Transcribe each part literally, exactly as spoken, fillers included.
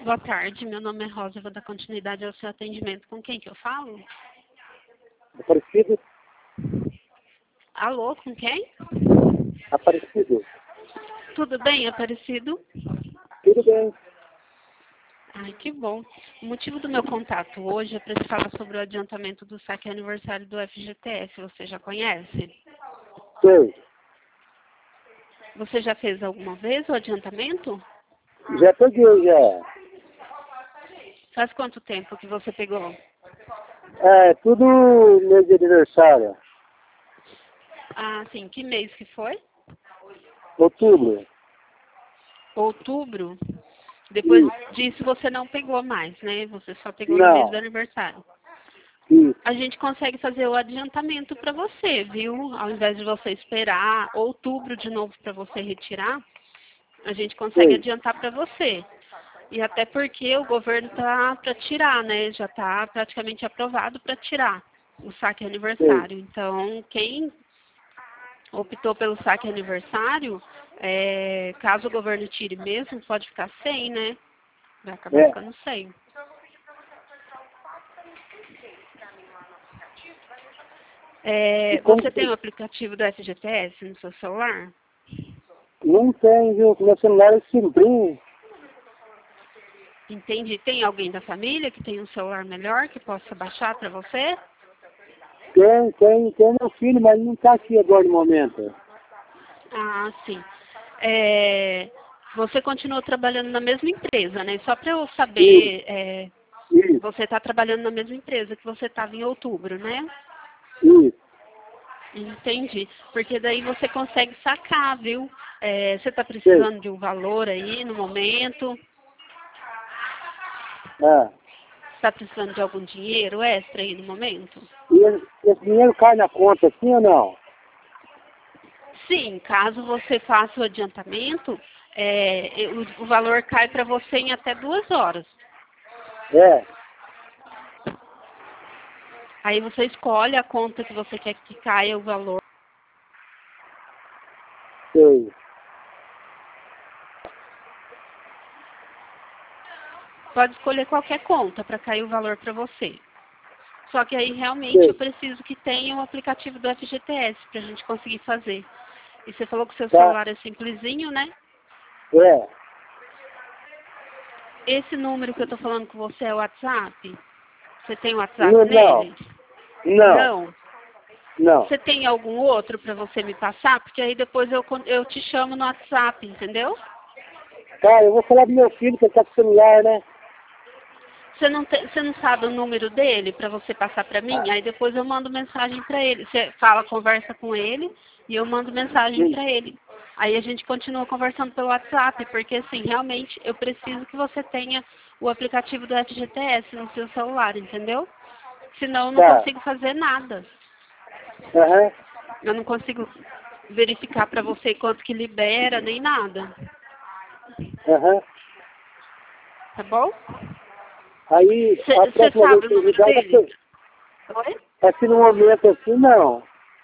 Boa tarde, meu nome é Rosa, eu vou dar continuidade ao seu atendimento. Com quem que eu falo? Aparecido? Alô, com quem? Aparecido. Tudo bem, Aparecido? Tudo bem. Ai, que bom. O motivo do meu contato hoje é para te falar sobre o adiantamento do saque aniversário do F G T S. Você já conhece? Sei. Você já fez alguma vez o adiantamento? Já peguei, já. Faz quanto tempo que você pegou? É, tudo mês de aniversário. Ah, sim. Que mês que foi? Outubro. Outubro? Depois Isso. disso você não pegou mais, né? Você só pegou no mês do Não. aniversário. Isso. A gente consegue fazer o adiantamento para você, viu? Ao invés de você esperar outubro de novo para você retirar, a gente consegue Sei. adiantar para você. E até porque o governo tá para tirar, né? Já está praticamente aprovado para tirar o saque Sei. aniversário. Então, quem optou pelo saque aniversário, é, caso o governo tire mesmo, pode ficar sem, né? Vai acabar É. ficando sem. E É, como você tem que... o aplicativo do F G T S no seu celular? Não tem, viu? Meu celular é simplinho. Entendi. Tem alguém da família que tem um celular melhor que possa baixar para você? Tem, tem, tem meu filho, mas não está aqui agora no momento. Ah, sim. É, você continua trabalhando na mesma empresa, né? Só para eu Isso. saber, é, Isso. você está trabalhando na mesma empresa que você estava em outubro, né? Isso. Entendi. Porque daí você consegue sacar, viu? É, você está Sei. precisando de um valor aí no momento? Ah. Está precisando de algum dinheiro extra aí no momento? E esse esse dinheiro cai na conta, sim ou não? Sim, caso você faça o adiantamento, é, o, o valor cai para você em até duas horas. É. Aí você escolhe a conta que você quer que caia o valor. Sei. Pode escolher qualquer conta para cair o valor para você. Só que aí realmente eu Sei. preciso que tenha o aplicativo do F G T S para a gente conseguir fazer. E você falou que seu Tá. celular é simplesinho, né? É. Esse número que eu estou falando com você é o WhatsApp? Você tem o WhatsApp Não, não. nele? Não. Não? Não. Você tem algum outro para você me passar? Porque aí depois eu, con- eu te chamo no WhatsApp, entendeu? Cara, eu vou falar do meu filho, que ele tá com celular, né? Você não, tem, você não sabe o número dele para você passar para mim? Ah, Aí depois eu mando mensagem para ele. Você fala, conversa com ele e eu mando mensagem sim. para ele. Aí a gente continua conversando pelo WhatsApp, porque assim, realmente eu preciso que você tenha o aplicativo do F G T S no seu celular, entendeu? Senão eu não Tá. consigo fazer nada. Aham. Eu não consigo verificar para você quanto que libera, nem nada. Aham. Tá bom? Aí, a Você próxima vez sabe o que eu número ligar, vai dele? ser... Oi? Aqui no momento assim, não.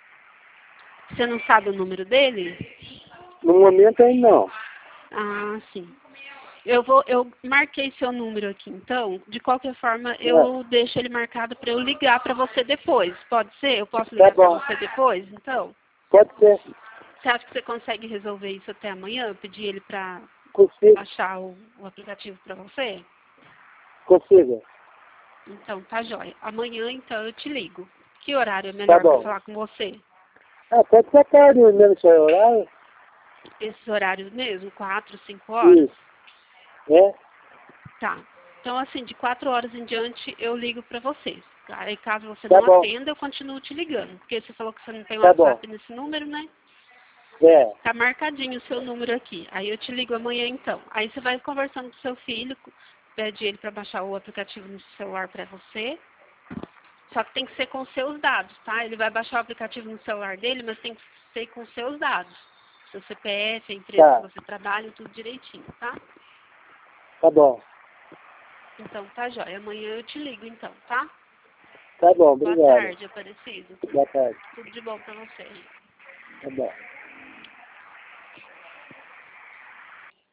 Você não sabe o número dele? No momento aí, não. Ah, sim. Eu vou, eu marquei seu número aqui, então, de qualquer forma, É. eu deixo ele marcado para eu ligar para você depois. Pode ser? Eu posso Tá ligar para bom. você depois, então? Pode ser. Você acha que você consegue resolver isso até amanhã? Eu pedi ele para Consigo. baixar o, o aplicativo para você? Consigo. Então, tá jóia. Amanhã, então, eu te ligo. Que horário é Tá melhor para bom. falar com você? Ah, pode ser tarde mesmo, seu horário? Esses horários mesmo? Quatro, cinco horas? Isso. É? Tá. Então, assim, de quatro horas em diante, eu ligo para você. Aí, caso você Tá não bom. atenda, eu continuo te ligando. Porque você falou que você não tem Tá bom. WhatsApp nesse número, né? É. Tá marcadinho o seu número aqui. Aí eu te ligo amanhã, então. Aí você vai conversando com seu filho, pede ele para baixar o aplicativo no celular para você. Só que tem que ser com seus dados, tá? Ele vai baixar o aplicativo no celular dele, mas tem que ser com seus dados. Seu C P F, a empresa que Tá. você trabalha, tudo direitinho, tá? Tá bom. Então, tá jóia. Amanhã eu te ligo, então, tá? Tá bom, Boa obrigado. tarde, Aparecido. Boa tarde. Tudo de bom pra você. Tá bom.